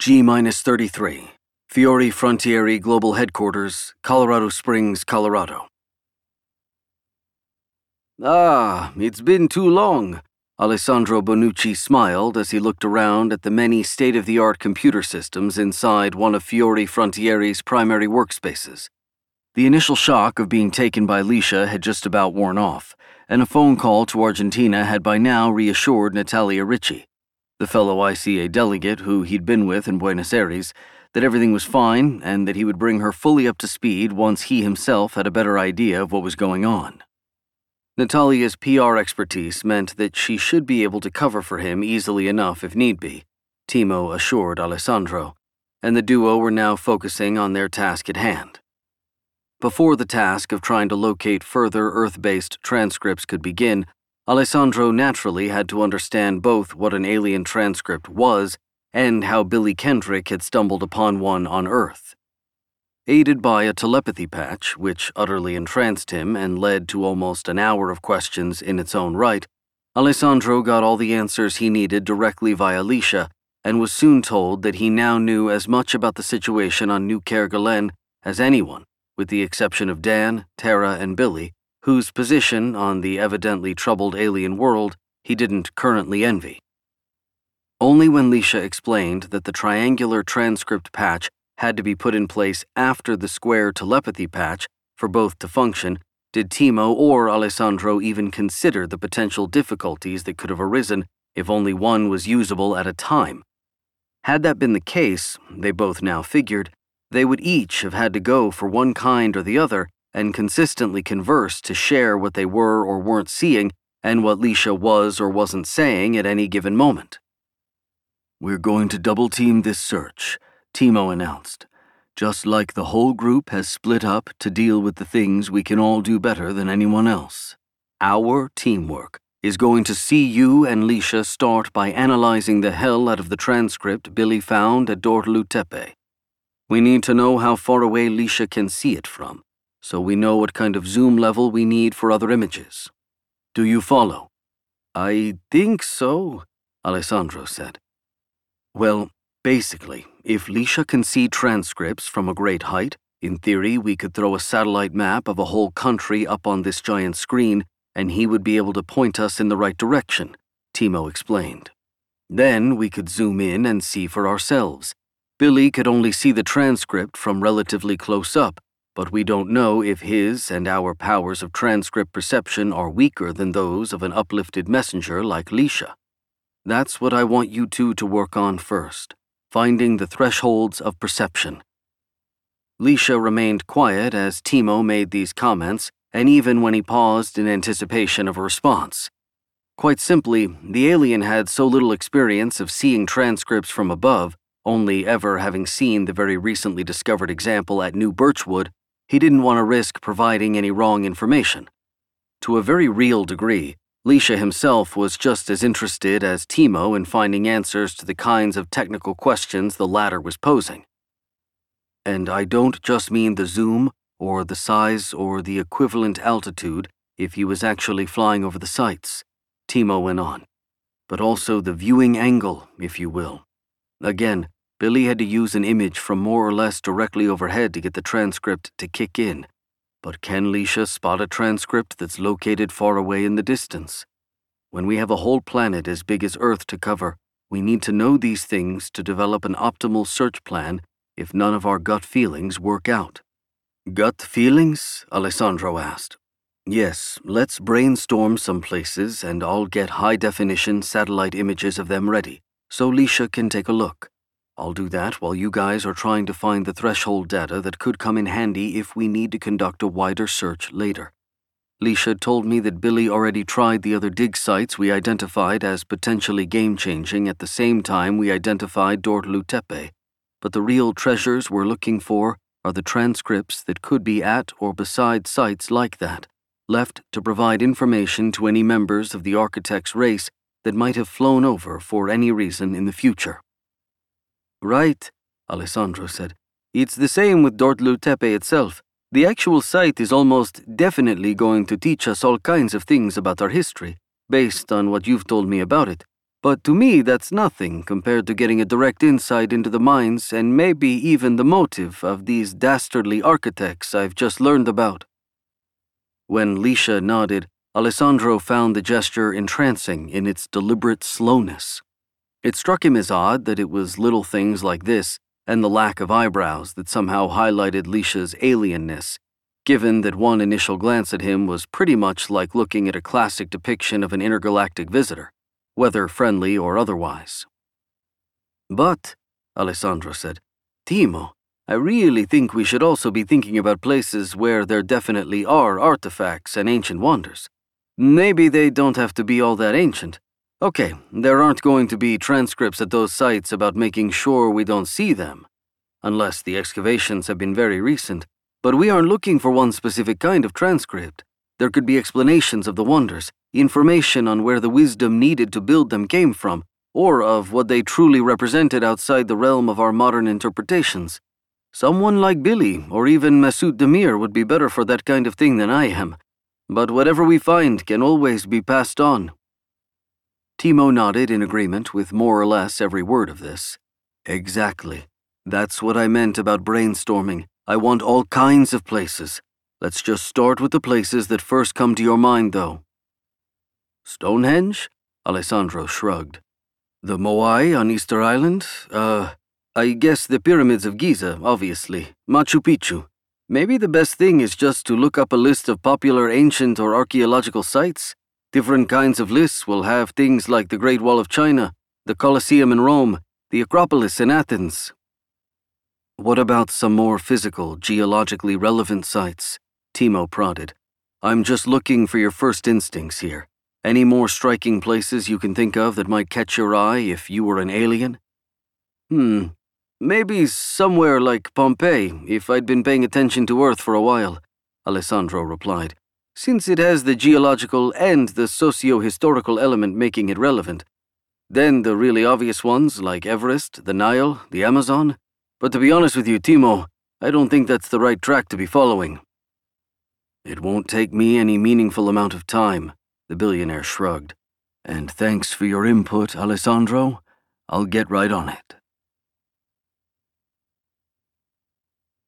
G-33. Fiore Frontieri Global Headquarters, Colorado Springs, Colorado. Ah, it's been too long. Alessandro Bonucci smiled as he looked around at the many state-of-the-art computer systems inside one of Fiore Frontieri's primary workspaces. The initial shock of being taken by Liscia had just about worn off, and a phone call to Argentina had by now reassured Natalia Ricci, the fellow ICA delegate who he'd been with in Buenos Aires, that everything was fine and that he would bring her fully up to speed once he himself had a better idea of what was going on. Natalia's PR expertise meant that she should be able to cover for him easily enough if need be, Timo assured Alessandro, and the duo were now focusing on their task at hand. Before the task of trying to locate further Earth-based transcripts could begin, Alessandro naturally had to understand both what an alien transcript was and how Billy Kendrick had stumbled upon one on Earth. Aided by a telepathy patch, which utterly entranced him and led to almost an hour of questions in its own right, Alessandro got all the answers he needed directly via Liscia and was soon told that he now knew as much about the situation on New Kerguelen as anyone, with the exception of Dan, Tara, and Billy, whose position on the evidently troubled alien world he didn't currently envy. Only when Liscia explained that the triangular transcript patch had to be put in place after the square telepathy patch for both to function, did Timo or Alessandro even consider the potential difficulties that could have arisen if only one was usable at a time. Had that been the case, they both now figured, they would each have had to go for one kind or the other and consistently converse to share what they were or weren't seeing and what Liscia was or wasn't saying at any given moment. "We're going to double-team this search," Timo announced, "just like the whole group has split up to deal with the things we can all do better than anyone else. Our teamwork is going to see you and Liscia start by analyzing the hell out of the transcript Billy found at Dortelu Tepe. We need to know how far away Liscia can see it from, so we know what kind of zoom level we need for other images. Do you follow?" "I think so," Alessandro said. "Well, basically, if Liscia can see transcripts from a great height, in theory we could throw a satellite map of a whole country up on this giant screen and he would be able to point us in the right direction," Timo explained. "Then we could zoom in and see for ourselves. Billy could only see the transcript from relatively close up, but we don't know if his and our powers of transcript perception are weaker than those of an uplifted messenger like Liscia. That's what I want you two to work on first, finding the thresholds of perception." Liscia remained quiet as Timo made these comments, and even when he paused in anticipation of a response. Quite simply, the alien had so little experience of seeing transcripts from above, only ever having seen the very recently discovered example at New Birchwood, he didn't want to risk providing any wrong information. To a very real degree, Liscia himself was just as interested as Timo in finding answers to the kinds of technical questions the latter was posing. "And I don't just mean the zoom, or the size, or the equivalent altitude if he was actually flying over the sites," Timo went on, "but also the viewing angle, if you will. Again, Billy had to use an image from more or less directly overhead to get the transcript to kick in. But can Liscia spot a transcript that's located far away in the distance? When we have a whole planet as big as Earth to cover, we need to know these things to develop an optimal search plan if none of our gut feelings work out." "Gut feelings?" Alessandro asked. "Yes, let's brainstorm some places and I'll get high-definition satellite images of them ready, so Liscia can take a look. I'll do that while you guys are trying to find the threshold data that could come in handy if we need to conduct a wider search later. Liscia told me that Billy already tried the other dig sites we identified as potentially game-changing at the same time we identified Dortelu Tepe, but the real treasures we're looking for are the transcripts that could be at or beside sites like that, left to provide information to any members of the architect's race that might have flown over for any reason in the future." "Right," Alessandro said. "It's the same with Dortelu Tepe itself. The actual site is almost definitely going to teach us all kinds of things about our history, based on what you've told me about it. But to me, that's nothing compared to getting a direct insight into the minds and maybe even the motive of these dastardly architects I've just learned about. When Lisha nodded, Alessandro found the gesture entrancing in its deliberate slowness. It struck him as odd that it was little things like this and the lack of eyebrows that somehow highlighted Lisha's alienness, given that one initial glance at him was pretty much like looking at a classic depiction of an intergalactic visitor, whether friendly or otherwise. But, Alessandro said, Timo, I really think we should also be thinking about places where there definitely are artifacts and ancient wonders. Maybe they don't have to be all that ancient. Okay, there aren't going to be transcripts at those sites about making sure we don't see them, unless the excavations have been very recent. But we aren't looking for one specific kind of transcript. There could be explanations of the wonders, information on where the wisdom needed to build them came from, or of what they truly represented outside the realm of our modern interpretations. Someone like Billy or even Masoud Demir would be better for that kind of thing than I am. But whatever we find can always be passed on. Timo nodded in agreement with more or less every word of this. Exactly. That's what I meant about brainstorming. I want all kinds of places. Let's just start with the places that first come to your mind, though. Stonehenge? Alessandro shrugged. The Moai on Easter Island? I guess the Pyramids of Giza, obviously. Machu Picchu. Maybe the best thing is just to look up a list of popular ancient or archaeological sites. Different kinds of lists will have things like the Great Wall of China, the Colosseum in Rome, the Acropolis in Athens. What about some more physical, geologically relevant sites? Timo prodded. I'm just looking for your first instincts here. Any more striking places you can think of that might catch your eye if you were an alien? Maybe somewhere like Pompeii, if I'd been paying attention to Earth for a while, Alessandro replied, since it has the geological and the socio-historical element making it relevant. Then the really obvious ones like Everest, the Nile, the Amazon. But to be honest with you, Timo, I don't think that's the right track to be following. It won't take me any meaningful amount of time, the billionaire shrugged. And thanks for your input, Alessandro. I'll get right on it.